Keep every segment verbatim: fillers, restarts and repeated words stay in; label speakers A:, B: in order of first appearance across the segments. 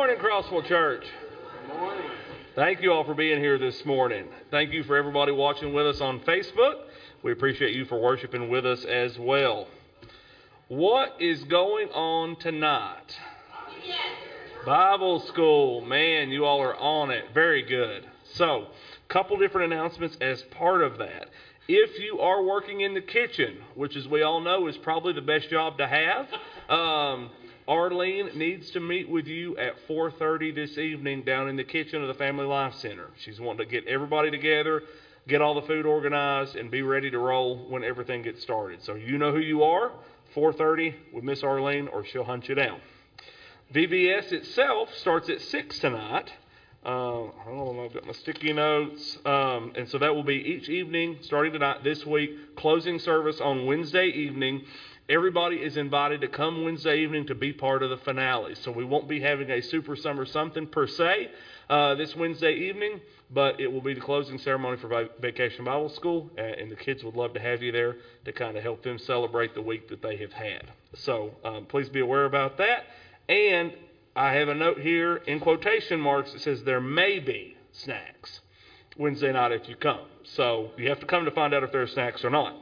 A: morning, Crossville Church.
B: Good morning.
A: Thank you all for being here this morning. Thank you for everybody watching with us on Facebook. We appreciate you for worshiping with us as well. What is going on tonight? Bible school. Man, you all are on it. Very good. So, a couple different announcements as part of that. If you are working in the kitchen, which as we all know is probably the best job to have, um, Arlene needs to meet with you at four thirty this evening down in the kitchen of the Family Life Center. She's wanting to get everybody together, get all the food organized, and be ready to roll when everything gets started. So you know who you are, four thirty with Miss Arlene, or she'll hunt you down. V B S itself starts at six tonight. Uh, hold on, I've got my sticky notes. Um, and so that will be each evening, starting tonight, this week, closing service on Wednesday evening. Everybody is invited to come Wednesday evening to be part of the finale. So we won't be having a Super Summer Something per se uh, this Wednesday evening, but it will be the closing ceremony for Vacation Bible School, uh, and the kids would love to have you there to kind of help them celebrate the week that they have had. So um, please be aware about that. And I have a note here in quotation marks that says there may be snacks Wednesday night if you come. So you have to come to find out if there are snacks or not.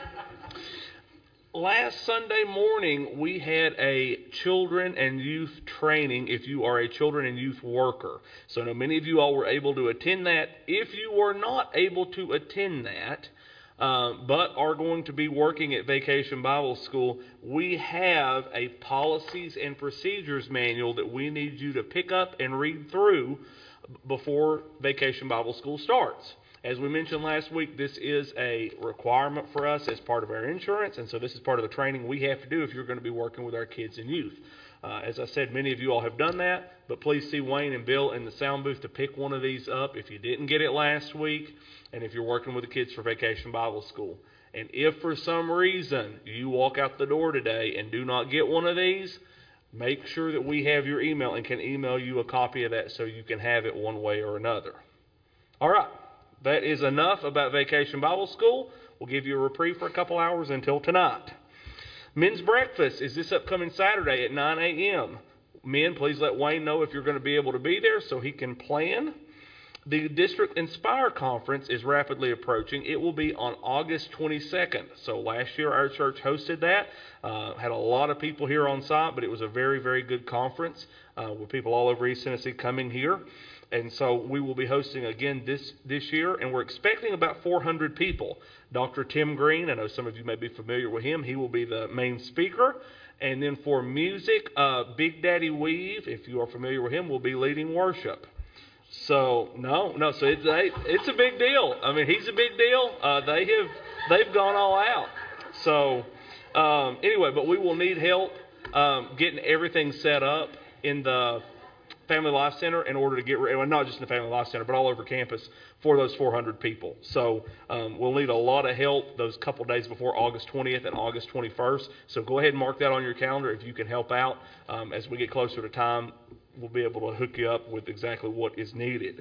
A: Last Sunday morning, we had a children and youth training if you are a children and youth worker. So I know many of you all were able to attend that. If you were not able to attend that, uh, but are going to be working at Vacation Bible School, we have a policies and procedures manual that we need you to pick up and read through before Vacation Bible School starts. As we mentioned last week, this is a requirement for us as part of our insurance, and so this is part of the training we have to do if you're going to be working with our kids and youth. Uh, as I said, many of you all have done that, but please see Wayne and Bill in the sound booth to pick one of these up if you didn't get it last week, and if you're working with the kids for Vacation Bible School. And if for some reason you walk out the door today and do not get one of these, make sure that we have your email and can email you a copy of that so you can have it one way or another. All right. That is enough about Vacation Bible School. We'll give you a reprieve for a couple hours until tonight. Men's breakfast is this upcoming Saturday at nine a.m. Men, please let Wayne know if you're going to be able to be there so he can plan. The District Inspire Conference is rapidly approaching. It will be on August twenty-second. So last year our church hosted that. Uh, had a lot of people here on site, but it was a very, very good conference uh, with people all over East Tennessee coming here. And so we will be hosting again this, this year, and we're expecting about four hundred people. Doctor Tim Green, I know some of you may be familiar with him. He will be the main speaker. And then for music, uh, Big Daddy Weave, if you are familiar with him, will be leading worship. So, no, no, so it's a, it's a big deal. I mean, he's a big deal. Uh, they have, they've gone all out. So, um, anyway, but we will need help um, getting everything set up in the Family Life Center in order to get ready, well, not just in the Family Life Center, but all over campus for those four hundred people. So um, we'll need a lot of help those couple days before August twentieth and August twenty-first. So go ahead and mark that on your calendar if you can help out. Um, as we get closer to time, we'll be able to hook you up with exactly what is needed.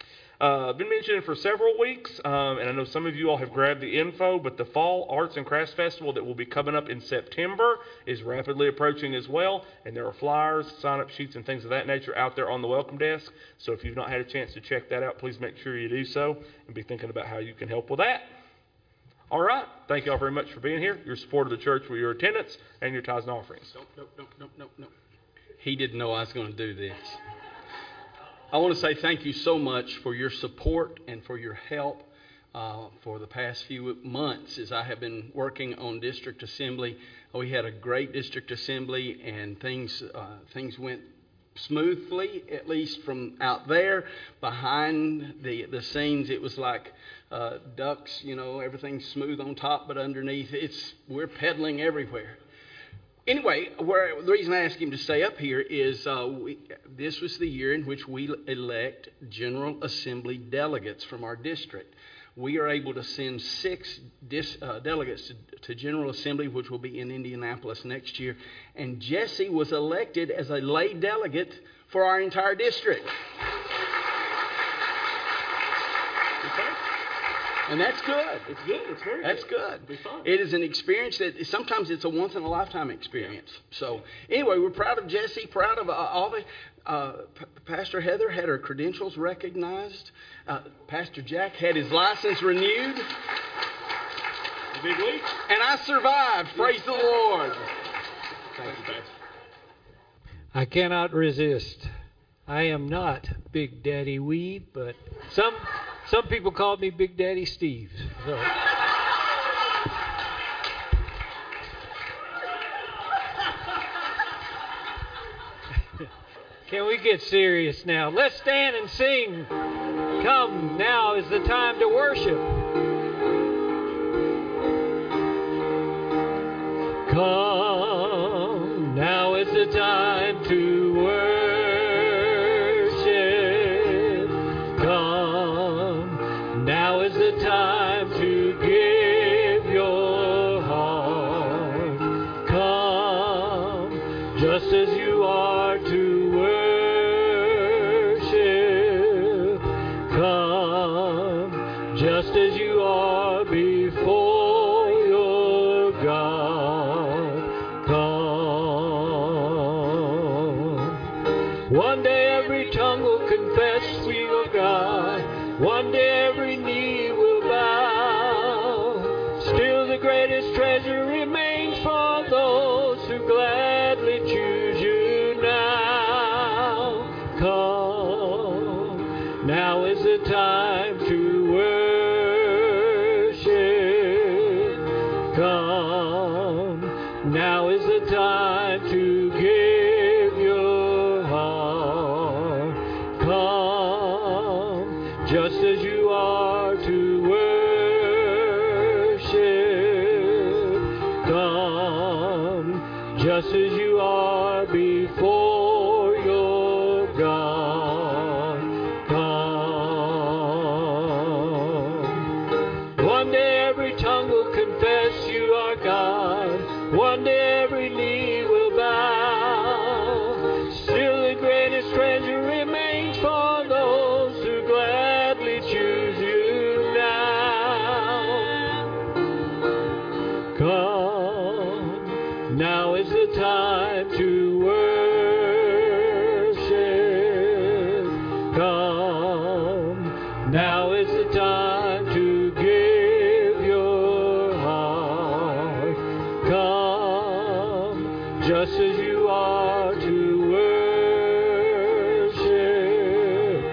A: Uh, I've been mentioning for several weeks, um, and I know some of you all have grabbed the info, but the Fall Arts and Crafts Festival that will be coming up in September is rapidly approaching as well, and there are flyers, sign-up sheets, and things of that nature out there on the welcome desk. So if you've not had a chance to check that out, please make sure you do so and be thinking about how you can help with that. All right. Thank you all very much for being here, your support of the church with your attendance, and your tithes and offerings.
B: Nope, nope, nope, nope, nope, nope. He didn't know I was going to do this. I want to say thank you so much for your support and for your help uh, for the past few months as I have been working on district assembly. We had a great district assembly, and things uh, things went smoothly, at least from out there. Behind the, the scenes, it was like uh, ducks, you know, everything's smooth on top, but underneath, it's we're pedaling everywhere. Anyway, where, the reason I asked him to stay up here is uh, we, this was the year in which we elect General Assembly delegates from our district. We are able to send six dis, uh, delegates to, to General Assembly, which will be in Indianapolis next year. And Jesse was elected as a lay delegate for our entire district. Okay? And that's good.
A: It's good. It's very
B: That's
A: good.
B: good.
A: It'll be fun.
B: It is an experience that sometimes it's a once in a lifetime experience. So anyway, we're proud of Jesse, proud of uh, all the. Uh, P- Pastor Heather had her credentials recognized. Uh, Pastor Jack had his license renewed.
A: A big week.
B: And I survived. Praise the Lord. Thank you, Pastor.
C: I cannot resist. I am not Big Daddy Weed, but some some people call me Big Daddy Steve. So. Can we get serious now? Let's stand and sing. Come, now is the time to worship. Come, now is the time to worship. Come, now is the time to give your heart. Come, just as you are to worship. Come, just as you are before your God. Come. One day every tongue will confess we are God. One day every knee will bow. Still the greatest treasure remains for those who gladly choose you now. Come, now is the time to worship. Come, now is the time to give your heart. Come, just as you are to worship. Come, just as you are before your God. Come. One day every tongue will confess you are God. One day every knee will bow. Still the greatest treasure remains for those who gladly choose you now. Come, now is the time to worship. Come, now is the time to give your heart. Come, just as you are to worship.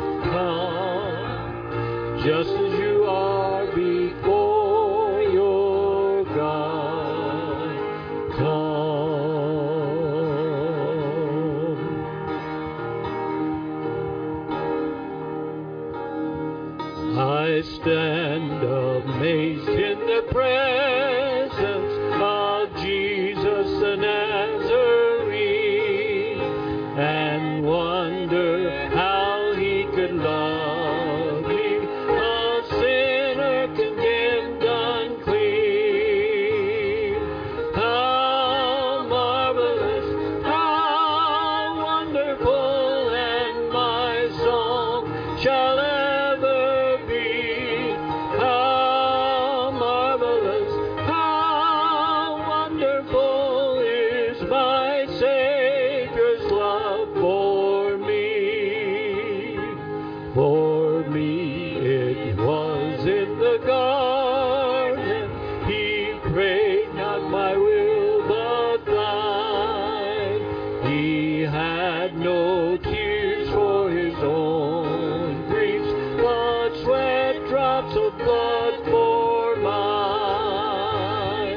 C: Come, just as you are before your God. Come. I stand amazed in the presence of Jesus the Nazarene, and wonder how he could love me, a sinner condemned unclean. How marvelous, how wonderful, and my song shall ever be. How marvelous, how wonderful is my Savior's love for me. For me it was in the garden, he prayed not my will but thine. He had no tears for his own griefs, but sweat drops of blood for mine.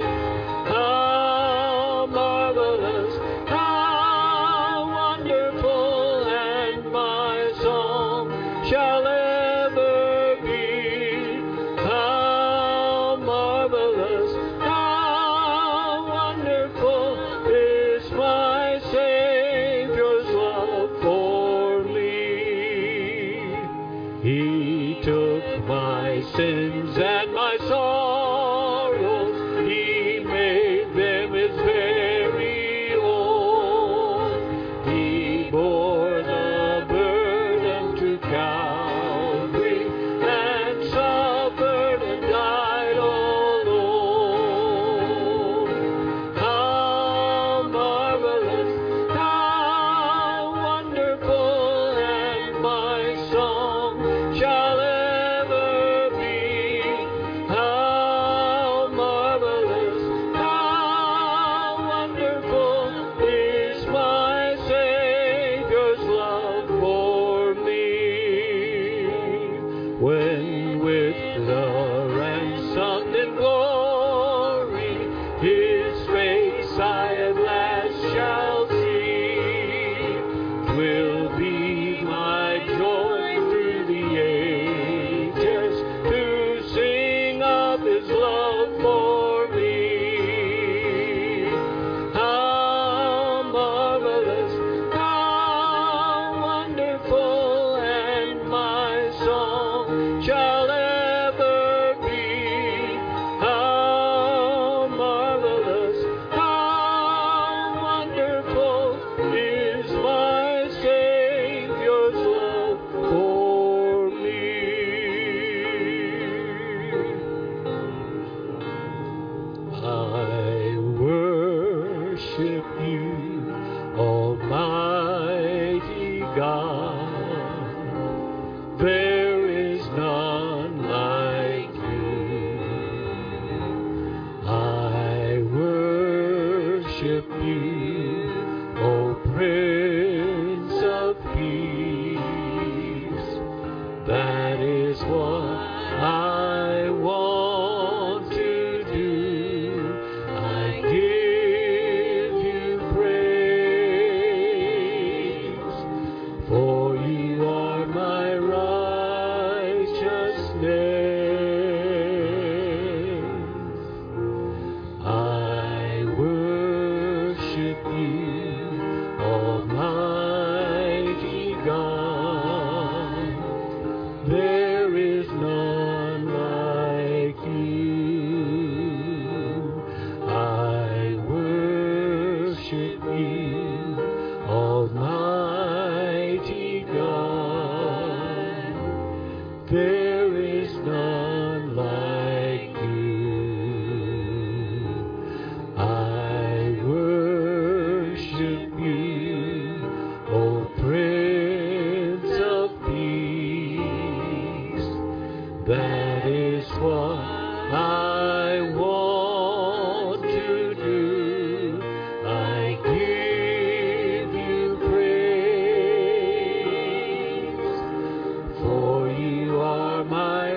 C: How marvelous, how wonderful, and my song shall ever be. How marvelous, how wonderful is my Savior's love for me. He took my sins and my sorrows, he made them his very own. He bore the burden to Calvary and suffered when with the ransomed in glory his face I at last shall see. 'Twill be my joy through the ages to sing of his love for me. How marvelous, how wonderful, and my song shall ever be. How marvelous, how wonderful is my Savior's love for me. I worship you, Almighty God. There is none like you. I worship you, O Prince of Peace. That is what I want to do. I give you praise, for you are my righteousness. I worship you, Almighty God. There is none like you. I worship you, Almighty God. There is none like you. I worship you, O Prince of Peace. That is what I want to do. I give you praise, for you are my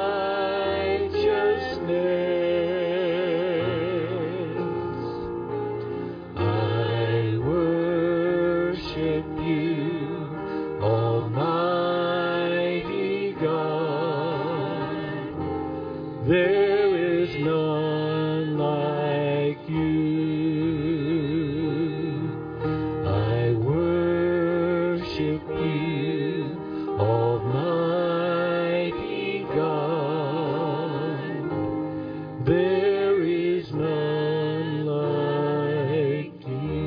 C: righteousness. I worship you, Almighty God. There is none like you. I worship you, Almighty God. There is none like you.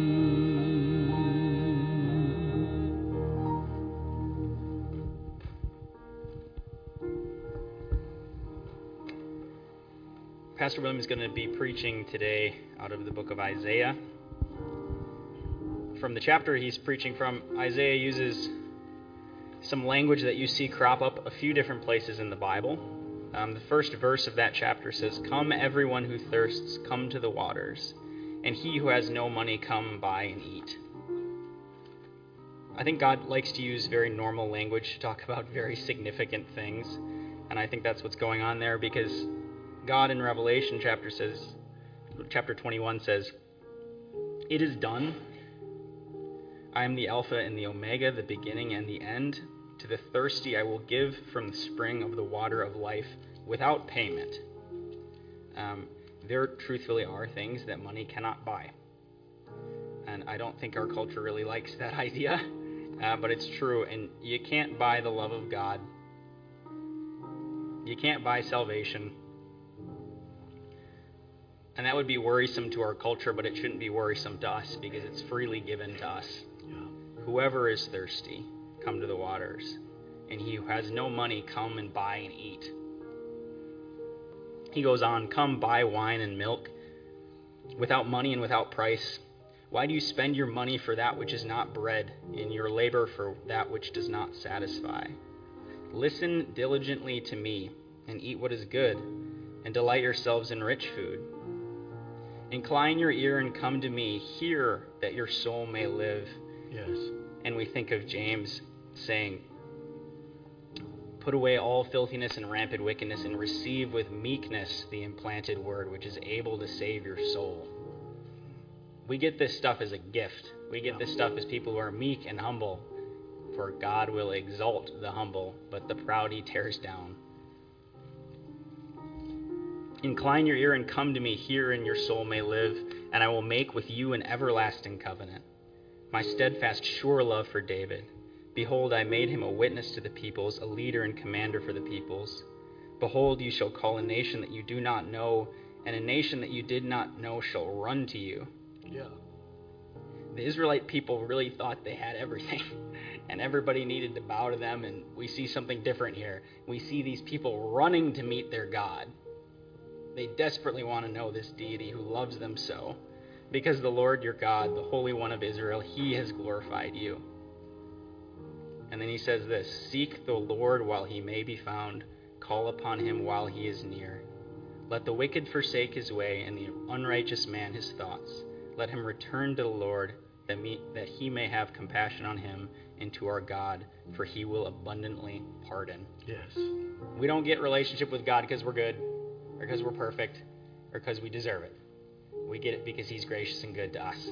D: Pastor William is going to be preaching today out of the book of Isaiah. From the chapter he's preaching from, Isaiah uses some language that you see crop up a few different places in the Bible. Um, the first verse of that chapter says, "Come, everyone who thirsts, come to the waters, and he who has no money, come buy and eat." I think God likes to use very normal language to talk about very significant things, and I think that's what's going on there, because God in Revelation chapter says, chapter twenty-one says, "It is done. I am the Alpha and the Omega, the beginning and the end. To the thirsty I will give from the spring of the water of life without payment." Um, there truthfully are things that money cannot buy. And I don't think our culture really likes that idea, uh, but it's true. And you can't buy the love of God. You can't buy salvation. And that would be worrisome to our culture, but it shouldn't be worrisome to us because it's freely given to us.
C: Yeah.
D: Whoever is thirsty, come to the waters. And he who has no money, come and buy and eat. He goes on, "Come buy wine and milk without money and without price. Why do you spend your money for that which is not bread, and your labor for that which does not satisfy? Listen diligently to me, and eat what is good, and delight yourselves in rich food. Incline your ear and come to me. Hear that your soul may live."
C: Yes.
D: And we think of James saying, Put away all filthiness and rampant wickedness, and receive with meekness the implanted word, which is able to save your soul. We get this stuff as a gift. We get this stuff as people who are meek and humble. For God will exalt the humble, but the proud he tears down. Incline your ear and come to me, hear, and your soul may live, and I will make with you an everlasting covenant. My steadfast, sure love for David. Behold, I made him a witness to the peoples, a leader and commander for the peoples. Behold, you shall call a nation that you do not know, and a nation that you did not know shall run to you.
C: Yeah.
D: The Israelite people really thought they had everything, and everybody needed to bow to them, and we see something different here. We see these people running to meet their God. They desperately want to know this deity who loves them so, because the Lord your God, the Holy One of Israel, he has glorified you. And then he says this, seek the Lord while he may be found, call upon him while he is near. Let the wicked forsake his way, and the unrighteous man his thoughts. Let him return to the Lord, that, me, that he may have compassion on him, and to our God, for he will abundantly pardon.
C: Yes.
D: We don't get relationship with God because we're good, or because we're perfect, or because we deserve it. We get it because he's gracious and good to us.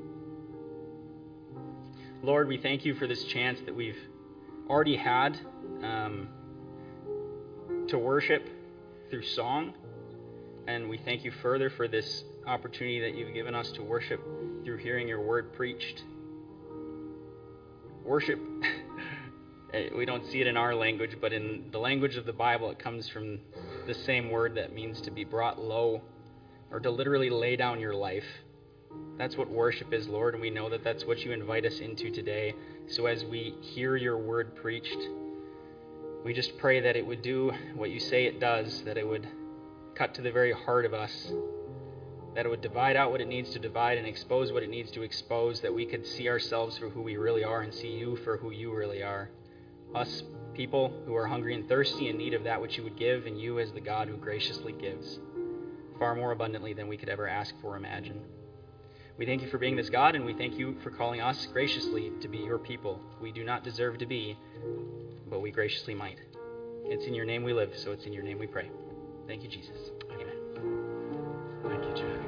D: Lord, we thank you for this chance that we've already had um, to worship through song. And we thank you further for this opportunity that you've given us to worship through hearing your word preached. Worship, we don't see it in our language, but in the language of the Bible, it comes from the same word that means to be brought low, or to literally lay down your life. That's what worship is, Lord, and we know that that's what you invite us into today. So as we hear your word preached, we just pray that it would do what you say it does, that it would cut to the very heart of us, that it would divide out what it needs to divide and expose what it needs to expose, that we could see ourselves for who we really are and see you for who you really are. Us people who are hungry and thirsty in need of that which you would give, and you as the God who graciously gives, far more abundantly than we could ever ask for or imagine. We thank you for being this God, and we thank you for calling us graciously to be your people. We do not deserve to be, but we graciously might. It's in your name we live, so it's in your name we pray. Thank you, Jesus. Amen.
C: Thank you, Jack.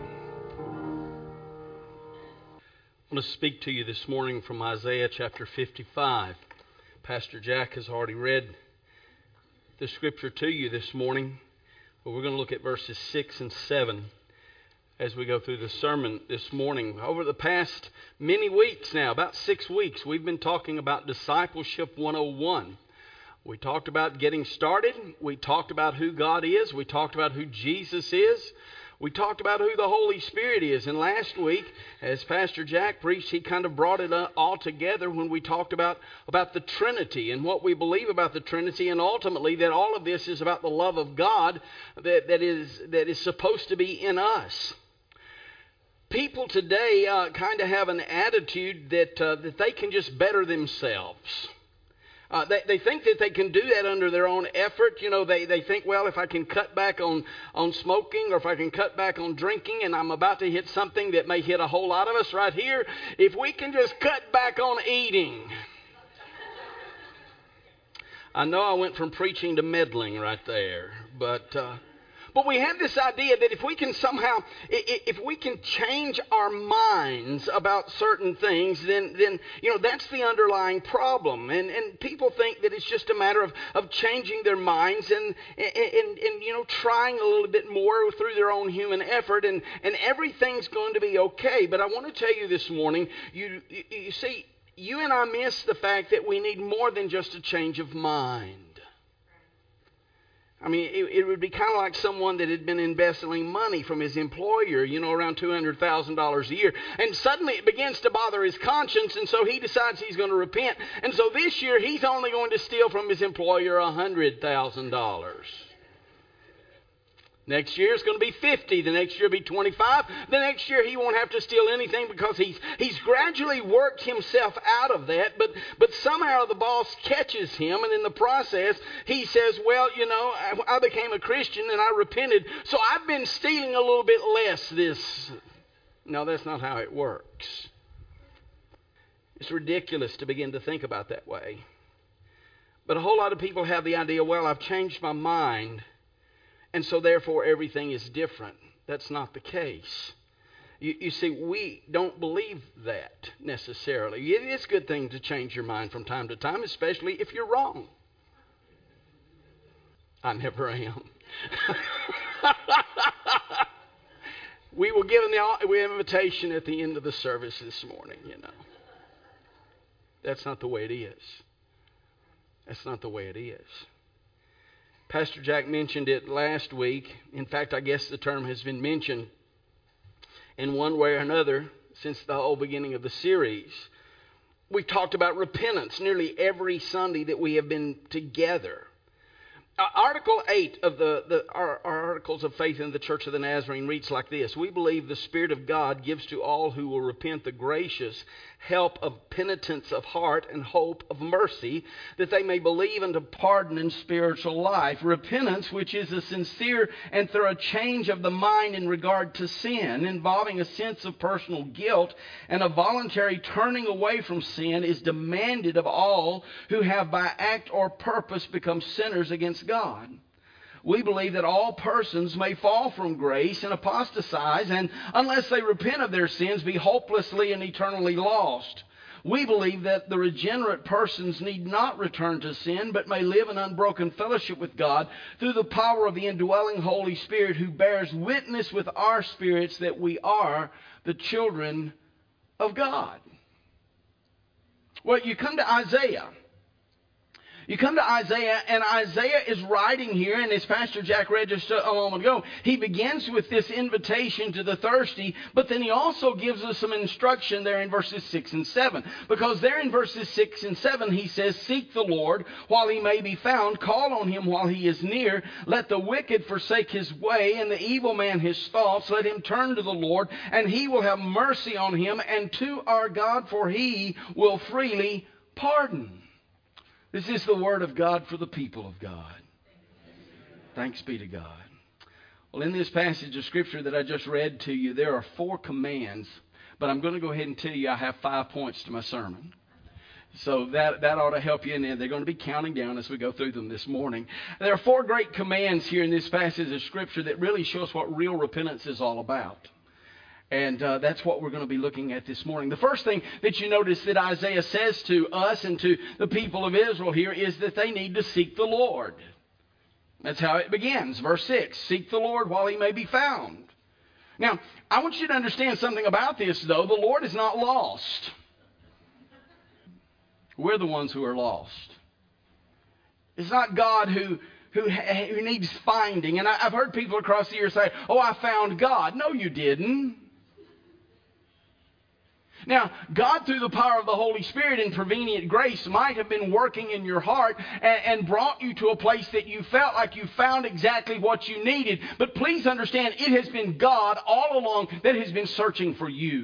B: I want to speak to you this morning from Isaiah chapter fifty-five. Pastor Jack has already read the scripture to you this morning, but we're going to look at verses six and seven as we go through the sermon this morning. Over the past many weeks now, about six weeks, we've been talking about Discipleship one oh one. We talked about getting started. We talked about who God is. We talked about who Jesus is. We talked about who the Holy Spirit is. And last week, as Pastor Jack preached, he kind of brought it all together when we talked about, about the Trinity and what we believe about the Trinity, and ultimately that all of this is about the love of God that, that, is, that is supposed to be in us. People today uh, kind of have an attitude that uh, that they can just better themselves. Uh, they, they think that they can do that under their own effort. You know, they, they think, well, if I can cut back on, on smoking, or if I can cut back on drinking, and I'm about to hit something that may hit a whole lot of us right here, if we can just cut back on eating. I know I went from preaching to meddling right there, but... Uh, But we have this idea that if we can somehow, if we can change our minds about certain things, then, then you know, that's the underlying problem. And, and people think that it's just a matter of, of changing their minds and, and, and, you know, trying a little bit more through their own human effort, and, and everything's going to be okay. But I want to tell you this morning, you, you see, you and I miss the fact that we need more than just a change of mind. I mean, it, it would be kind of like someone that had been embezzling money from his employer, you know, around two hundred thousand dollars a year. And suddenly it begins to bother his conscience, and so he decides he's going to repent. And so this year he's only going to steal from his employer one hundred thousand dollars. Next year it's going to be fifty. The next year will be twenty-five. The next year he won't have to steal anything because he's he's gradually worked himself out of that. But but somehow the boss catches him, and in the process he says, well, you know, I, I became a Christian and I repented, so I've been stealing a little bit less this. No, that's not how it works. It's ridiculous to begin to think about that way. But a whole lot of people have the idea, well, I've changed my mind, and so therefore everything is different. That's not the case. You, you see, we don't believe that necessarily. It is a good thing to change your mind from time to time, especially if you're wrong. I never am. We were given the invitation at the end of the service this morning, you know. That's not the way it is. That's not the way it is. Pastor Jack mentioned it last week. In fact, I guess the term has been mentioned in one way or another since the whole beginning of the series. We've talked about repentance nearly every Sunday that we have been together. Uh, Article eight of the, the our, our Articles of Faith in the Church of the Nazarene reads like this. We believe the Spirit of God gives to all who will repent the gracious help of penitence of heart and hope of mercy, that they may believe unto pardon and spiritual life. Repentance, which is a sincere and thorough change of the mind in regard to sin, involving a sense of personal guilt and a voluntary turning away from sin, is demanded of all who have by act or purpose become sinners against God. We believe that all persons may fall from grace and apostatize, and unless they repent of their sins, be hopelessly and eternally lost. We believe that the regenerate persons need not return to sin, but may live in unbroken fellowship with God through the power of the indwelling Holy Spirit, who bears witness with our spirits that we are the children of God. Well, you come to Isaiah. You come to Isaiah, and Isaiah is writing here, and as Pastor Jack read just a moment ago, he begins with this invitation to the thirsty, but then he also gives us some instruction there in verses six and seven. Because there in verses six and seven, he says, "Seek the Lord while he may be found, call on him while he is near. Let the wicked forsake his way, and the evil man his thoughts. Let him turn to the Lord, and he will have mercy on him, and to our God, for he will freely pardon." This is the word of God for the people of God. Thanks be to God. Well, in this passage of Scripture that I just read to you, there are four commands, but I'm going to go ahead and tell you I have five points to my sermon. So that, that ought to help you, and they're going to be counting down as we go through them this morning. There are four great commands here in this passage of Scripture that really show us what real repentance is all about. And uh, that's what we're going to be looking at this morning. The first thing that you notice that Isaiah says to us and to the people of Israel here is that they need to seek the Lord. That's how it begins. Verse six, "Seek the Lord while he may be found." Now, I want you to understand something about this, though. The Lord is not lost. We're the ones who are lost. It's not God who... Who, who needs finding. And I, I've heard people across the years say, "Oh, I found God." No, you didn't. Now, God, through the power of the Holy Spirit and prevenient grace, might have been working in your heart and, and brought you to a place that you felt like you found exactly what you needed. But please understand, it has been God all along that has been searching for you.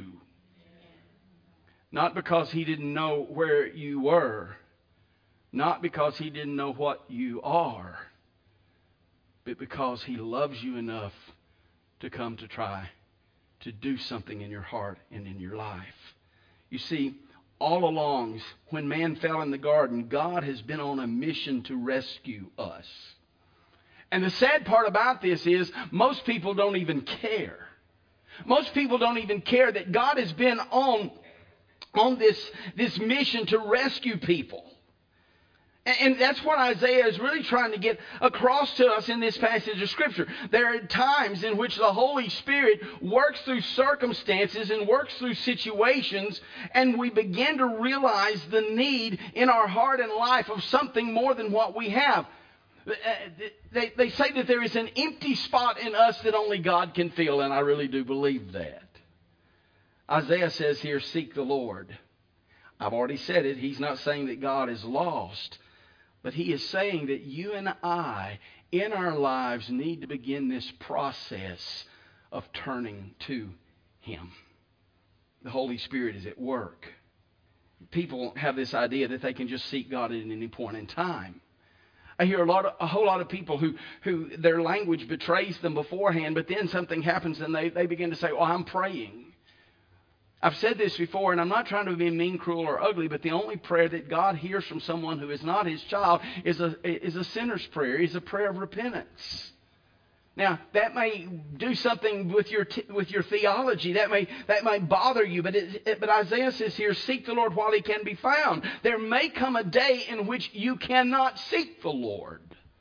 B: Not because he didn't know where you were. Not because he didn't know what you are. But because he loves you enough to come to try to do something in your heart and in your life. You see, all along, when man fell in the garden, God has been on a mission to rescue us. And the sad part about this is most people don't even care. Most people don't even care that God has been on, on this, this mission to rescue people. And that's what Isaiah is really trying to get across to us in this passage of Scripture. There are times in which the Holy Spirit works through circumstances and works through situations, and we begin to realize the need in our heart and life of something more than what we have. They, they say that there is an empty spot in us that only God can fill, and I really do believe that. Isaiah says here, "Seek the Lord." I've already said it. He's not saying that God is lost. But he is saying that you and I, in our lives, need to begin this process of turning to him. The Holy Spirit is at work. People have this idea that they can just seek God at any point in time. I hear a lot of, a whole lot of people who, who their language betrays them beforehand, but then something happens and they, they begin to say, "Oh, I'm praying."
E: I've said this before, and I'm not trying to be mean, cruel, or ugly, but the only prayer that God hears from someone who is not His child is a, is a sinner's prayer, is a prayer of repentance. Now, that may do something with your t- with your theology. That may that may bother you. But it, it, but Isaiah says here, seek the Lord while He can be found. There may come a day in which you cannot seek the Lord.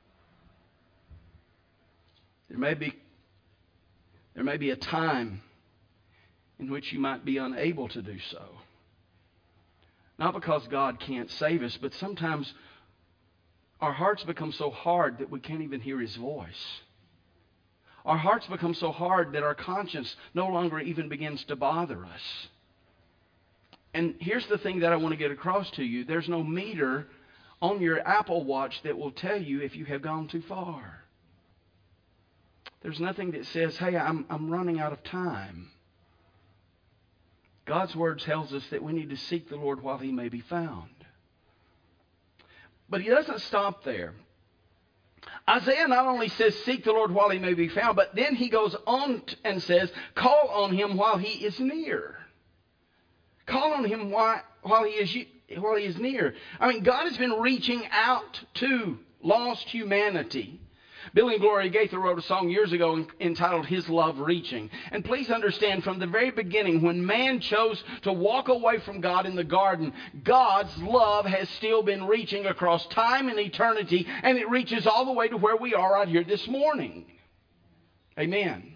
E: There may be there may be a time in which you might be unable to do so. Not because God can't save us, but sometimes our hearts become so hard that we can't even hear His voice. Our hearts become so hard that our conscience no longer even begins to bother us. And here's the thing that I want to get across to you. There's no meter on your Apple Watch that will tell you if you have gone too far. There's nothing that says, hey, I'm, I'm running out of time. God's Word tells us that we need to seek the Lord while He may be found. But He doesn't stop there. Isaiah not only says, seek the Lord while He may be found, but then he goes on and says, call on Him while He is near. Call on Him while, while, he is, while He is near. I mean, God has been reaching out to lost humanity. Billy and Gloria Gaither wrote a song years ago entitled His Love Reaching. And please understand, from the very beginning, when man chose to walk away from God in the garden, God's love has still been reaching across time and eternity, and it reaches all the way to where we are right here this morning. Amen.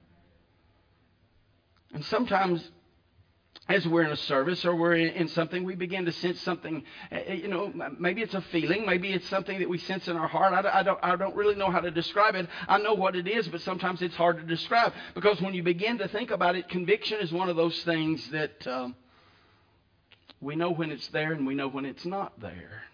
E: And sometimes, as we're in a service or we're in something, we begin to sense something, you know, maybe it's a feeling, maybe it's something that we sense in our heart. I, I, don't, I don't really know how to describe it. I know what it is, but sometimes it's hard to describe. Because when you begin to think about it, conviction is one of those things that um, we know when it's there and we know when it's not there.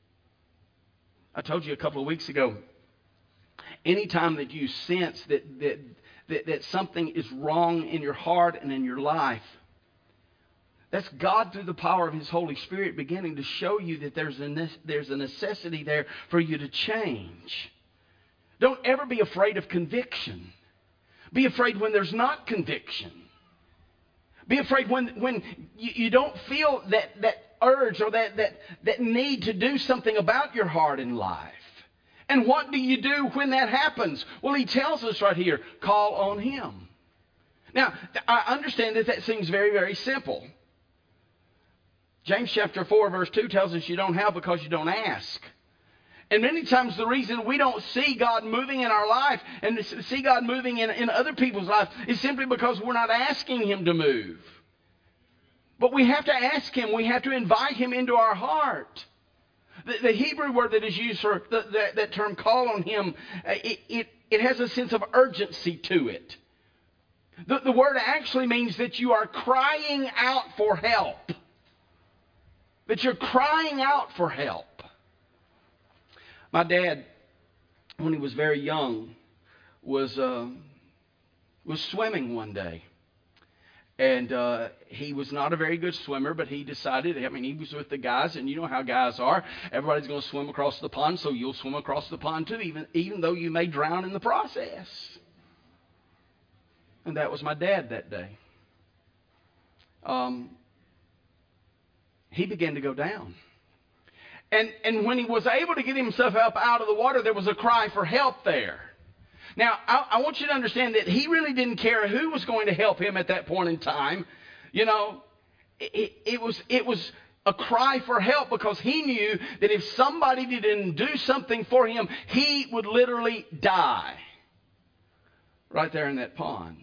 E: I told you a couple of weeks ago, anytime that you sense that that, that, that something is wrong in your heart and in your life, that's God, through the power of His Holy Spirit, beginning to show you that there's a, ne- there's a necessity there for you to change. Don't ever be afraid of conviction. Be afraid when there's not conviction. Be afraid when, when you, you don't feel that, that urge or that, that, that need to do something about your heart and life. And what do you do when that happens? Well, He tells us right here, call on Him. Now, I understand that that seems very, very simple. James chapter four verse two tells us you don't have because you don't ask. And many times the reason we don't see God moving in our life and see God moving in, in other people's lives is simply because we're not asking Him to move. But we have to ask Him. We have to invite Him into our heart. The, the Hebrew word that is used for the, the, that term call on Him, it, it, it has a sense of urgency to it. The, the word actually means that you are crying out for help. That you're crying out for help. My dad, when he was very young, was uh, was swimming one day. And uh, he was not a very good swimmer, but he decided, I mean, he was with the guys, and you know how guys are. Everybody's going to swim across the pond, so you'll swim across the pond too, even, even though you may drown in the process. And that was my dad that day. Um, he began to go down. And, and when he was able to get himself up out of the water, there was a cry for help there. Now, I, I want you to understand that he really didn't care who was going to help him at that point in time. You know, it, it was it was a cry for help because he knew that if somebody didn't do something for him, he would literally die right there in that pond.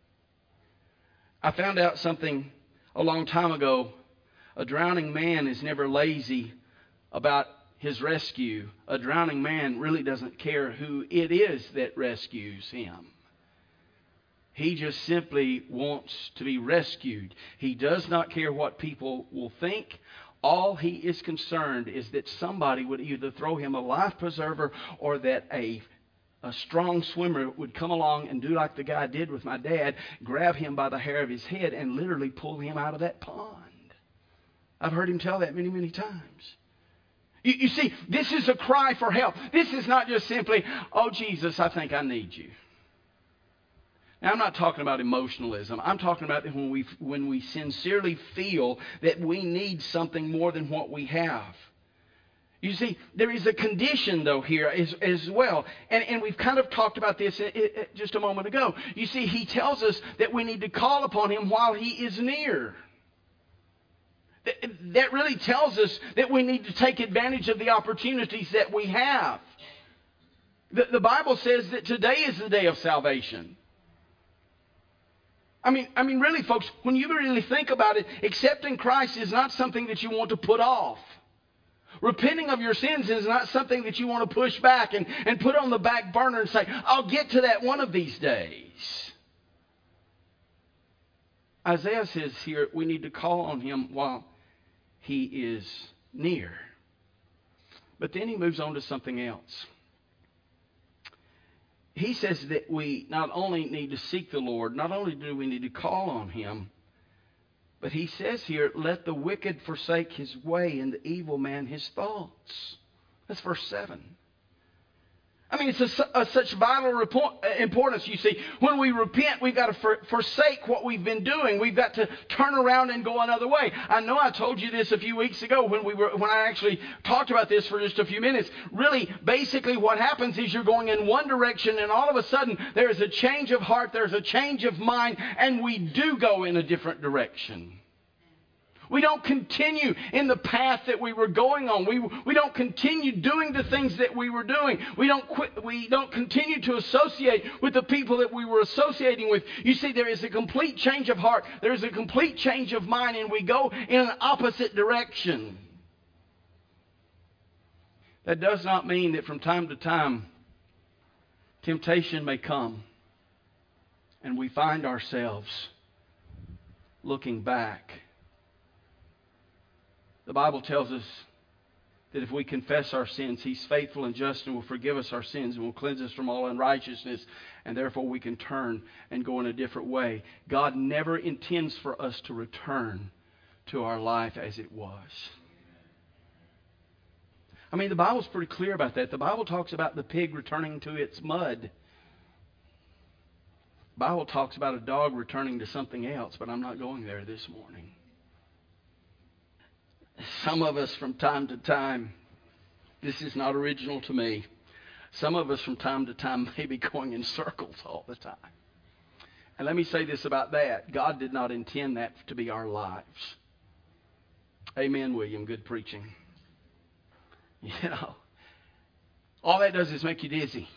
E: I found out something a long time ago. A drowning man is never lazy about his rescue. A drowning man really doesn't care who it is that rescues him. He just simply wants to be rescued. He does not care what people will think. All he is concerned is that somebody would either throw him a life preserver or that a A strong swimmer would come along and do like the guy did with my dad, grab him by the hair of his head and literally pull him out of that pond. I've heard him tell that many, many times. You, you see, this is a cry for help. This is not just simply, oh, Jesus, I think I need you. Now, I'm not talking about emotionalism. I'm talking about when we, when we sincerely feel that we need something more than what we have. You see, there is a condition, though, here as, as well. And, and we've kind of talked about this just a moment ago. You see, he tells us that we need to call upon him while he is near. That really tells us that we need to take advantage of the opportunities that we have. The, the Bible says that today is the day of salvation. I mean, I mean, really, folks, when you really think about it, accepting Christ is not something that you want to put off. Repenting of your sins is not something that you want to push back and, and put on the back burner and say, I'll get to that one of these days. Isaiah says here, we need to call on him while he is near. But then he moves on to something else. He says that we not only need to seek the Lord, not only do we need to call on him, but he says here, let the wicked forsake his way and the evil man his thoughts. That's verse seven. I mean, it's a, a, such vital report, importance, you see. When we repent, we've got to for, forsake what we've been doing. We've got to turn around and go another way. I know I told you this a few weeks ago when we were when I actually talked about this for just a few minutes. Really, basically what happens is you're going in one direction and all of a sudden there's a change of heart, there's a change of mind, and we do go in a different direction. We don't continue in the path that we were going on. We, we don't continue doing the things that we were doing. We don't quit, we don't continue to associate with the people that we were associating with. You see, there is a complete change of heart. There is a complete change of mind, and we go in an opposite direction. That does not mean that from time to time, temptation may come, and we find ourselves looking back. The Bible tells us that if we confess our sins, he's faithful and just and will forgive us our sins and will cleanse us from all unrighteousness, and therefore we can turn and go in a different way. God never intends for us to return to our life as it was. I mean, the Bible's pretty clear about that. The Bible talks about the pig returning to its mud. The Bible talks about a dog returning to something else, but I'm not going there this morning. Some of us from time to time, this is not original to me, some of us from time to time may be going in circles all the time. And let me say this about that. God did not intend that to be our lives. Amen, William. Good preaching. You know, all that does is make you dizzy.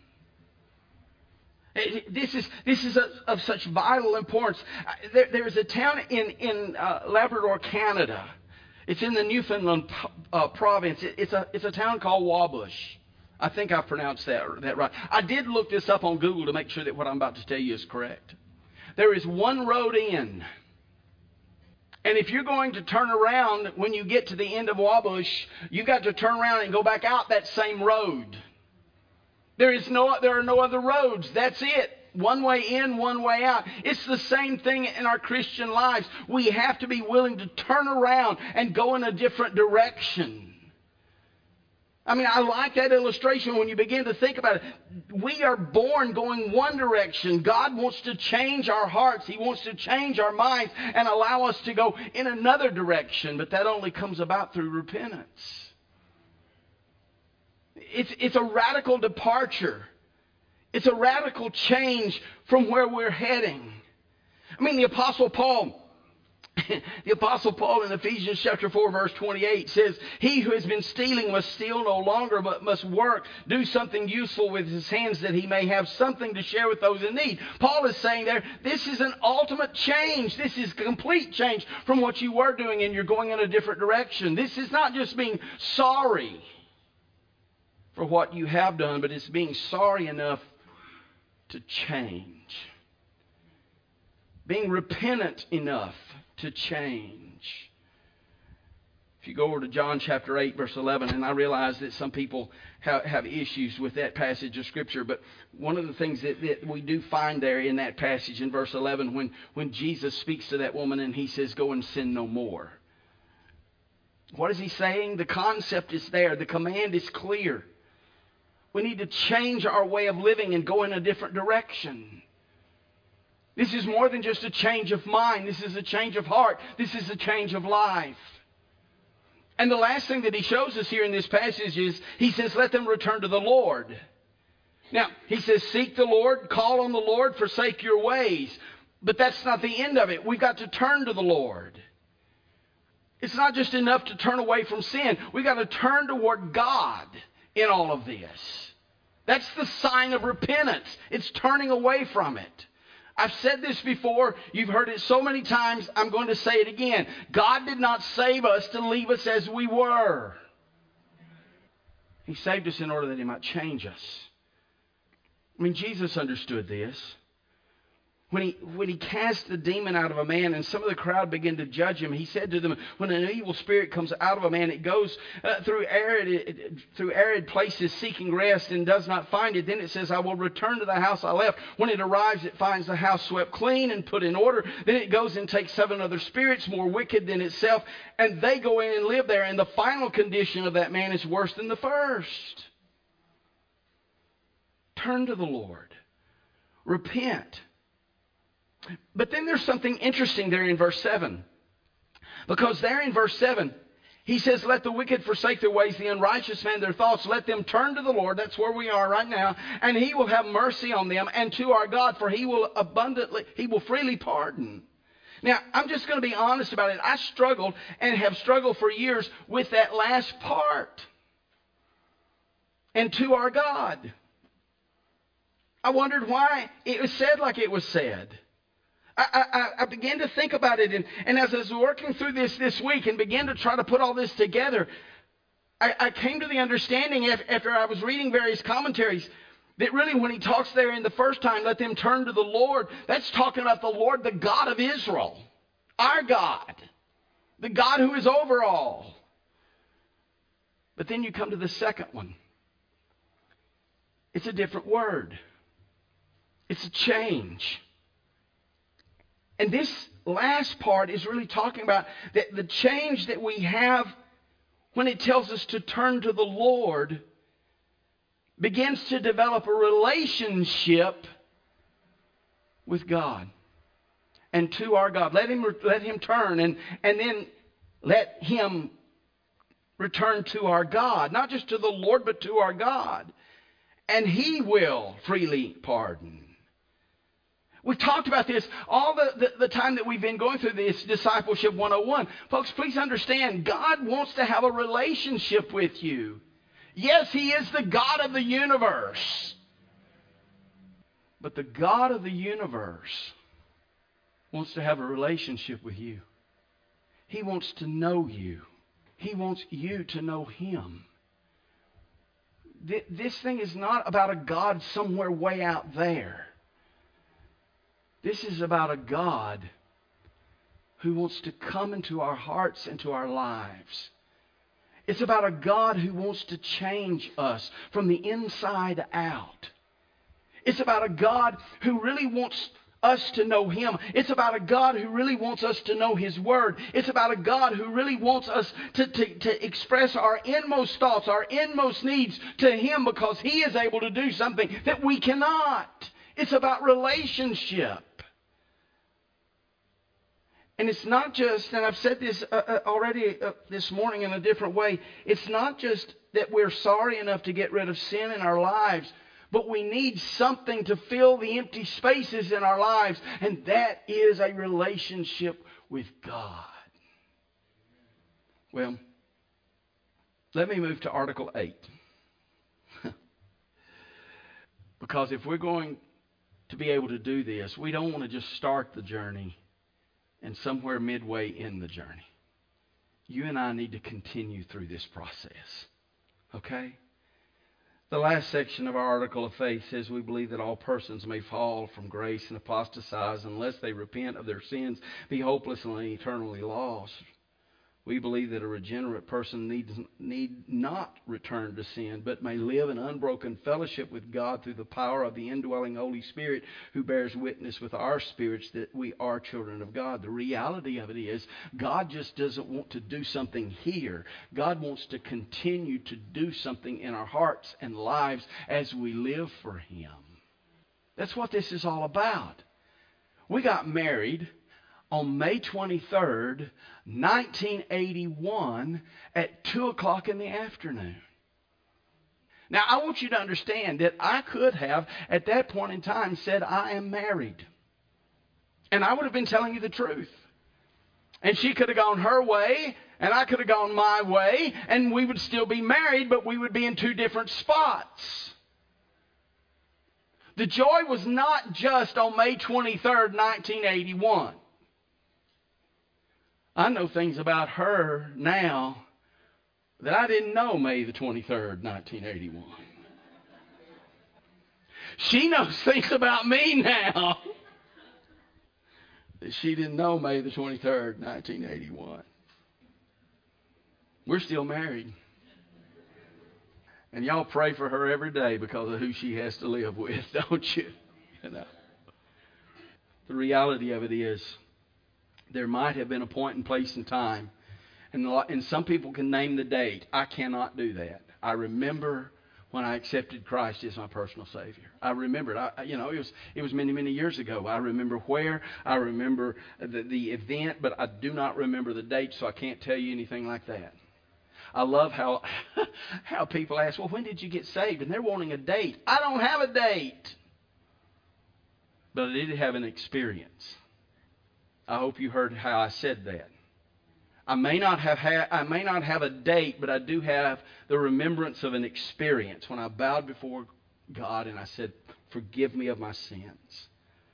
E: This is this is a, of such vital importance. There, there's a town in, in uh, Labrador, Canada. It's in the Newfoundland uh, province. It, it's a it's a town called Wabush. I think I pronounced that that right. I did look this up on Google to make sure that what I'm about to tell you is correct. There is one road in, and if you're going to turn around when you get to the end of Wabush, you've got to turn around and go back out that same road. There is no there are no other roads. That's it. One way in, one way out. It's the same thing in our Christian lives. We have to be willing to turn around and go in a different direction. I mean, I like that illustration when you begin to think about it. We are born going one direction. God wants to change our hearts. He wants to change our minds and allow us to go in another direction. But that only comes about through repentance. It's, it's a radical departure. It's a radical change from where we're heading. I mean, the Apostle Paul, the Apostle Paul in Ephesians chapter four, verse twenty-eight says, he who has been stealing must steal no longer, but must work, do something useful with his hands that he may have something to share with those in need. Paul is saying there, this is an ultimate change. This is complete change from what you were doing, and you're going in a different direction. This is not just being sorry for what you have done, but it's being sorry enough to change. Being repentant enough to change. If you go over to John chapter eight, verse eleven, and I realize that some people have, have issues with that passage of Scripture, but one of the things that, that we do find there in that passage in verse eleven, when, when Jesus speaks to that woman and he says, go and sin no more. What is he saying? The concept is there. The command is clear. We need to change our way of living and go in a different direction. This is more than just a change of mind. This is a change of heart. This is a change of life. And the last thing that he shows us here in this passage is, he says, let them return to the Lord. Now, he says, seek the Lord, call on the Lord, forsake your ways. But that's not the end of it. We've got to turn to the Lord. It's not just enough to turn away from sin. We've got to turn toward God in all of this. That's the sign of repentance. It's turning away from it. I've said this before. You've heard it so many times. I'm going to say it again. God did not save us to leave us as we were. He saved us in order that He might change us. I mean, Jesus understood this. When he, when he cast the demon out of a man and some of the crowd began to judge him, he said to them, when an evil spirit comes out of a man, it goes uh, through arid through arid places seeking rest and does not find it. Then it says, I will return to the house I left. When it arrives, it finds the house swept clean and put in order. Then it goes and takes seven other spirits more wicked than itself, and they go in and live there. And the final condition of that man is worse than the first. Turn to the Lord. Repent. But then there's something interesting there in verse seven. Because there in verse seven, he says, let the wicked forsake their ways, the unrighteous man their thoughts. Let them turn to the Lord. That's where we are right now. And He will have mercy on them, and to our God, for He will abundantly, He will freely pardon. Now, I'm just going to be honest about it. I struggled and have struggled for years with that last part. And to our God. I wondered why it was said like it was said. I, I, I began to think about it, and, and as I was working through this this week and began to try to put all this together, I, I came to the understanding after I was reading various commentaries that really when he talks there in the first time, let them turn to the Lord, that's talking about the Lord, the God of Israel, our God, the God who is over all. But then you come to the second one. It's a different word. It's a change. And this last part is really talking about that the change that we have when it tells us to turn to the Lord begins to develop a relationship with God and to our God. Let him, let him turn and, and then let Him return to our God. Not just to the Lord, but to our God. And He will freely pardon. We've talked about this all the, the, the time that we've been going through this Discipleship one oh one. Folks, please understand, God wants to have a relationship with you. Yes, He is the God of the universe. But the God of the universe wants to have a relationship with you. He wants to know you. He wants you to know Him. This thing is not about a God somewhere way out there. This is about a God who wants to come into our hearts and to our lives. It's about a God who wants to change us from the inside out. It's about a God who really wants us to know Him. It's about a God who really wants us to know His Word. It's about a God who really wants us to, to, to express our inmost thoughts, our inmost needs to Him because He is able to do something that we cannot. It's about relationship. And it's not just, and I've said this uh, uh, already uh, this morning in a different way, it's not just that we're sorry enough to get rid of sin in our lives, but we need something to fill the empty spaces in our lives, and that is a relationship with God. Well, let me move to Article eight. Because if we're going to be able to do this, we don't want to just start the journey and somewhere midway in the journey. You and I need to continue through this process. Okay? The last section of our article of faith says we believe that all persons may fall from grace and apostatize unless they repent of their sins, be hopeless and eternally lost. We believe that a regenerate person needs, need not return to sin, but may live in unbroken fellowship with God through the power of the indwelling Holy Spirit who bears witness with our spirits that we are children of God. The reality of it is God just doesn't want to do something here. God wants to continue to do something in our hearts and lives as we live for Him. That's what this is all about. We got married on May twenty-third, nineteen eighty-one at two o'clock in the afternoon. Now, I want you to understand that I could have, at that point in time, said, I am married. And I would have been telling you the truth. And she could have gone her way, and I could have gone my way, and we would still be married, but we would be in two different spots. The joy was not just on May twenty-third, nineteen eighty-one. I know things about her now that I didn't know May the twenty-third, nineteen eighty-one. She knows things about me now that she didn't know May the twenty-third, nineteen eighty-one. We're still married. And y'all pray for her every day because of who she has to live with, don't you? You know. The reality of it is, there might have been a point in place and time, and, and some people can name the date. I cannot do that. I remember when I accepted Christ as my personal Savior. I remember it. I, you know, it was it was many, many years ago. I remember where. I remember the, the event, but I do not remember the date, so I can't tell you anything like that. I love how how people ask, well, when did you get saved? And they're wanting a date. I don't have a date. But I did have an experience. I hope you heard how I said that. I may not have ha- I may not have a date, but I do have the remembrance of an experience when I bowed before God and I said, forgive me of my sins.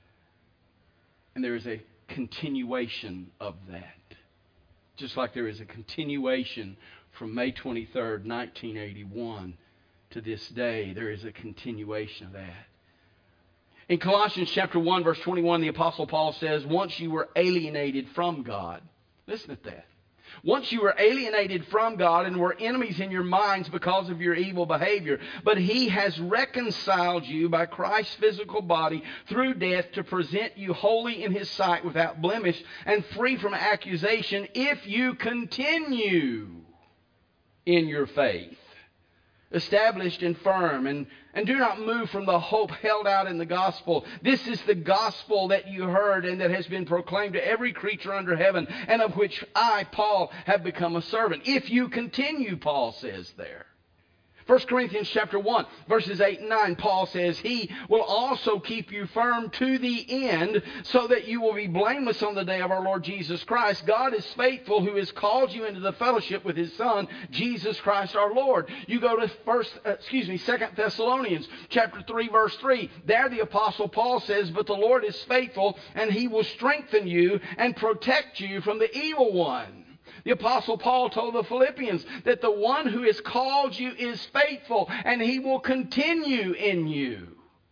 E: And there is a continuation of that. Just like there is a continuation from May twenty-third, nineteen eighty-one to this day, there is a continuation of that. In Colossians chapter one, verse twenty-one, the Apostle Paul says, once you were alienated from God. Listen to that. Once you were alienated from God and were enemies in your minds because of your evil behavior, but He has reconciled you by Christ's physical body through death to present you holy in His sight without blemish and free from accusation if you continue in your faith, established and firm, and, and do not move from the hope held out in the gospel. This is the gospel that you heard and that has been proclaimed to every creature under heaven, and of which I, Paul, have become a servant. If you continue, Paul says there. First Corinthians chapter one, verses eight and nine, Paul says, He will also keep you firm to the end, so that you will be blameless on the day of our Lord Jesus Christ. God is faithful, who has called you into the fellowship with His Son, Jesus Christ our Lord. You go to first, uh, excuse me, Second Thessalonians chapter three, verse three. There the Apostle Paul says, but the Lord is faithful, and He will strengthen you and protect you from the evil one. The Apostle Paul told the Philippians that the one who has called you is faithful, and He will continue in you.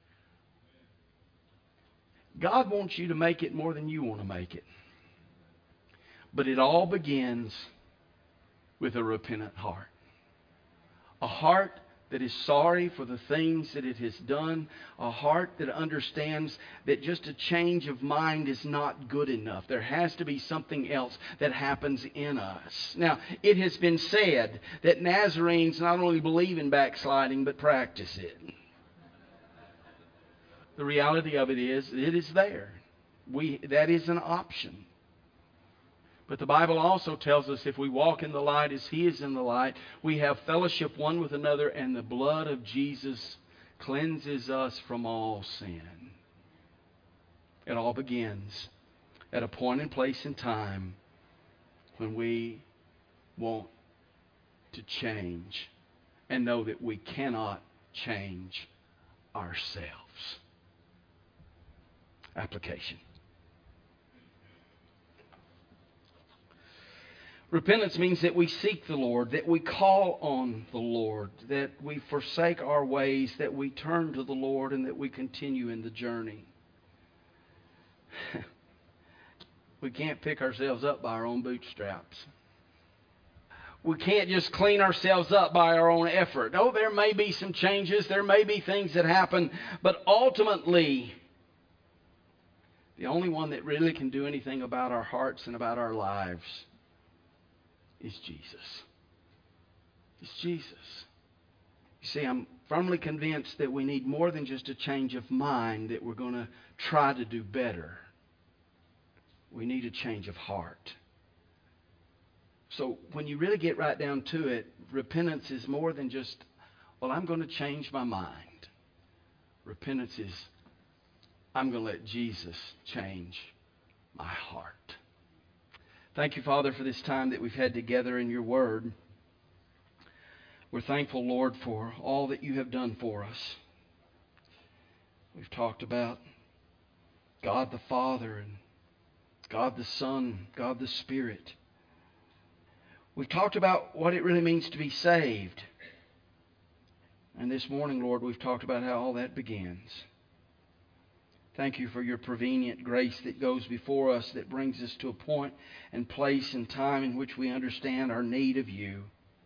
E: God wants you to make it more than you want to make it. But it all begins with a repentant heart. A heart that is sorry for the things that it has done. A heart that understands that just a change of mind is not good enough. There has to be something else that happens in us. Now, it has been said that Nazarenes not only believe in backsliding, but practice it. The reality of it is, it is there. We, that is an option. But the Bible also tells us if we walk in the light as He is in the light, we have fellowship one with another, and the blood of Jesus cleanses us from all sin. It all begins at a point in place in time when we want to change and know that we cannot change ourselves. Application. Repentance means that we seek the Lord, that we call on the Lord, that we forsake our ways, that we turn to the Lord, and that we continue in the journey. We can't pick ourselves up by our own bootstraps. We can't just clean ourselves up by our own effort. Oh, there may be some changes, there may be things that happen, but ultimately, the only one that really can do anything about our hearts and about our lives is Jesus. It's Jesus. You see, I'm firmly convinced that we need more than just a change of mind, that we're going to try to do better. We need a change of heart. So when you really get right down to it, repentance is more than just, well, I'm going to change my mind. Repentance is, I'm going to let Jesus change my heart. Thank you, Father, for this time that we've had together in your word. We're thankful, Lord, for all that you have done for us. We've talked about God the Father and God the Son, God the Spirit. We've talked about what it really means to be saved. And this morning, Lord, we've talked about how all that begins. Thank you for your prevenient grace that goes before us, that brings us to a point and place and time in which we understand our need of you.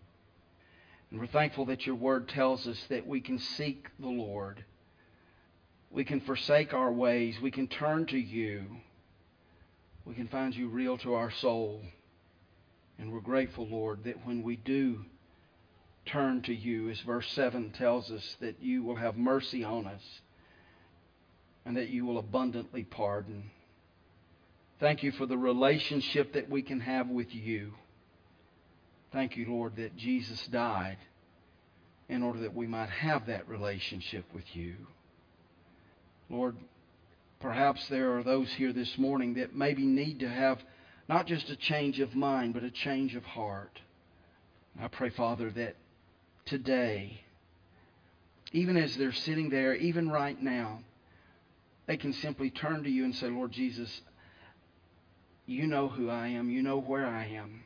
E: And we're thankful that your word tells us that we can seek the Lord. We can forsake our ways. We can turn to you. We can find you real to our soul. And we're grateful, Lord, that when we do turn to you, as verse seven tells us, that you will have mercy on us and that you will abundantly pardon. Thank you for the relationship that we can have with you. Thank you, Lord, that Jesus died in order that we might have that relationship with you. Lord, perhaps there are those here this morning that maybe need to have not just a change of mind, but a change of heart. I pray, Father, that today, even as they're sitting there, even right now, they can simply turn to you and say, Lord Jesus, you know who I am. You know where I am.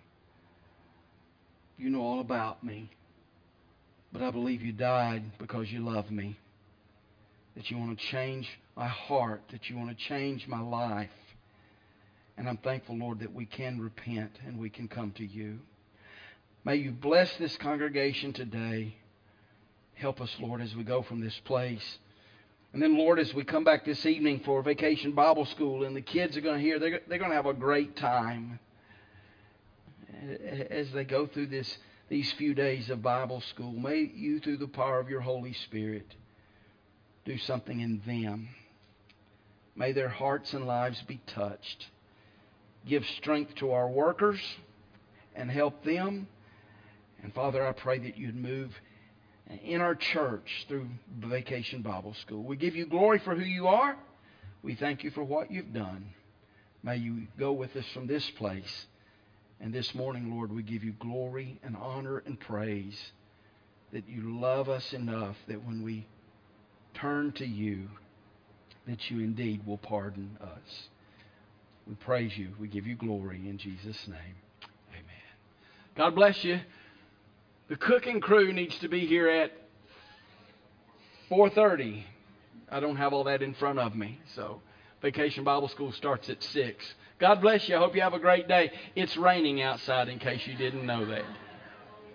E: You know all about me. But I believe you died because you love me. That you want to change my heart. That you want to change my life. And I'm thankful, Lord, that we can repent and we can come to you. May you bless this congregation today. Help us, Lord, as we go from this place. And then, Lord, as we come back this evening for Vacation Bible School and the kids are going to hear, they're, they're going to have a great time as they go through this these few days of Bible school. May you, through the power of your Holy Spirit, do something in them. May their hearts and lives be touched. Give strength to our workers and help them. And Father, I pray that you'd move in our church through Vacation Bible School. We give you glory for who you are. We thank you for what you've done. May you go with us from this place. And this morning, Lord, we give you glory and honor and praise that you love us enough that when we turn to you, that you indeed will pardon us. We praise you. We give you glory in Jesus' name. Amen. God bless you. The cooking crew needs to be here at four thirty. I don't have all that in front of me. So Vacation Bible School starts at six. God bless you. I hope you have a great day. It's raining outside in case you didn't know that.